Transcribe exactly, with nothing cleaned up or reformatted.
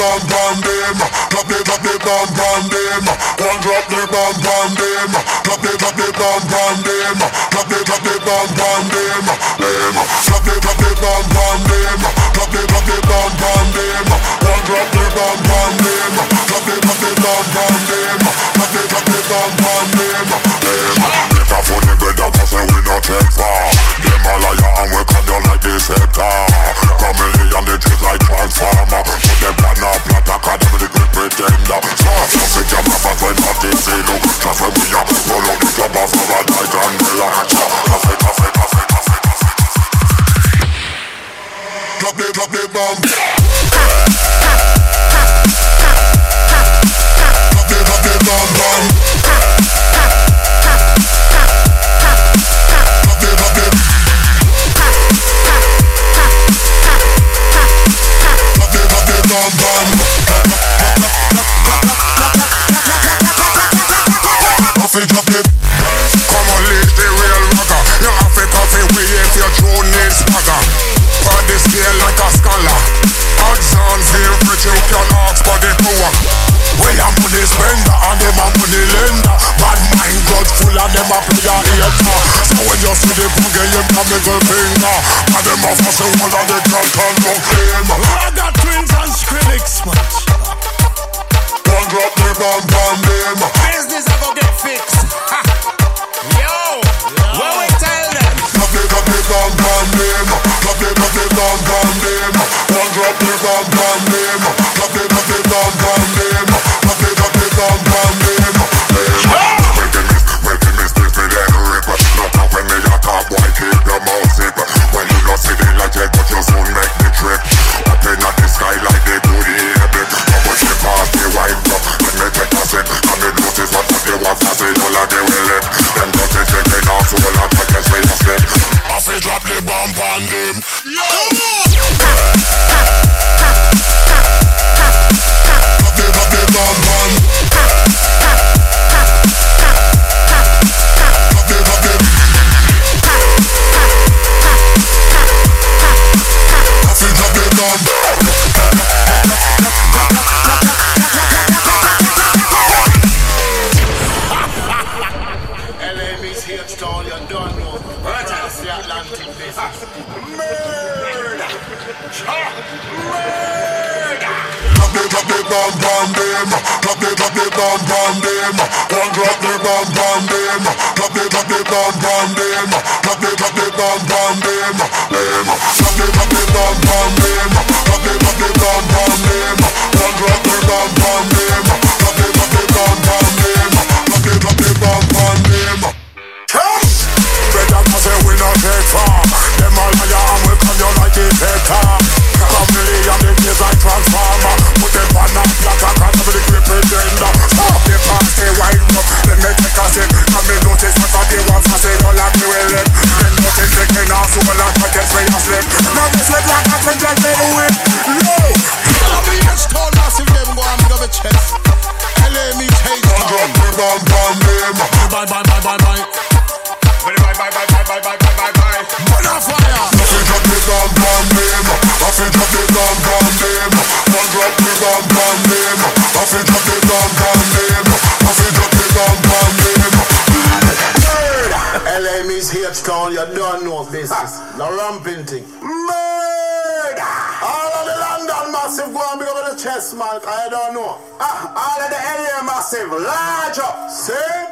bomb on them. Drop the drop the bomb on them. One drop the bomb on them. Drop the drop the bomb on them. Drop the drop the bomb on them. Them. Drop the drop the bomb on them. Drop the drop the bomb on them. One drop the bomb on them. Drop the drop the bomb on them. Drop the drop the bomb on them. Them. If I phone the good up, I say we not take far. Them a liar and we come down like this sector. Commonly on the trees like transformer. Put them plan up, plan up, cause them the great pretender. Start to see your papas when not this see look. Just when we are, roll out the club off of a night and relax. Coffee, coffee, coffee, coffee, coffee. Drop the, drop the bomb. Drop the, drop the bomb, bomb. Coffee drop it. Come on, leave the real rocker. You have to coffee we if your true name swagger. On the scale like a scholar. Odds on feel rich, you can ask for the power. We a money spender and them a money lender. Bad mind God full of them a play a hater. So when you see the boogie you can middle finger. And them a fuss and one of the can't turn no claim. I got twins and Skrillex much. One drop the bomb on them. Business I go get fixed. Ha. Yo, yeah. What we tell them? Drop the drop the bomb on them. Drop the drop the bomb on them. One drop the bomb on them. Drop the drop the bomb on them. Drop the drop the bomb on them. Make them miss, make them miss this with that rip. Not up when me a talk, boy keep your mouth zip. When you not see the legend, but you soon make the trip. Up in the sky like they do the air. But she pass the wipe up. Let me take a sip. And me notice what they want to say. All of they will lip. Them don't take taking off. So all of the guess where you slip. I say drop the bomb on them. Yo! Drop the, drop the bomb on. Drop the, drop the. I say drop the bomb. H-Town, you don't know. Right out the Atlantic business. Murder! Murder! Drop the, drop the bomb on them. Drop the, drop the bomb on them. One drop the bomb on them. Drop the, drop the bomb on them. Drop the, drop the bomb on them. Them. Drop the, drop the bomb on them. Drop the, drop the bomb on them. One drop the bomb on them. Drop the, drop the bomb on them. Drop the, drop the bomb on them. Better to say we not take far. Them all liar and we come down like this hater. Family and the days like transformer. Put them on a black and can't have the grip pretender. Stop the past, they wind up. Then they take a sip. And me notice what they want to say. All like me will let. Then notice they can ask who will like to get where you slip. Now this way black and think like they do it. No! I'll be H-Town massive them go and make up a chest. L A meets H-Town. Drop the bomb on them. Bye bye bye bye bye. Bye bye bye bye bye bye bye bye bye bye. Bonfire. I say drop the bomb on them. I say drop the bomb on them. One drop the bomb on them. I say drop the bomb on them. I say drop the bomb on them. L A means H-Town, you don't know business. The ramping thing. Murder! All of the London massive go and big up the chest, man. I don't know. Ah, all of the L A massive, large up. See?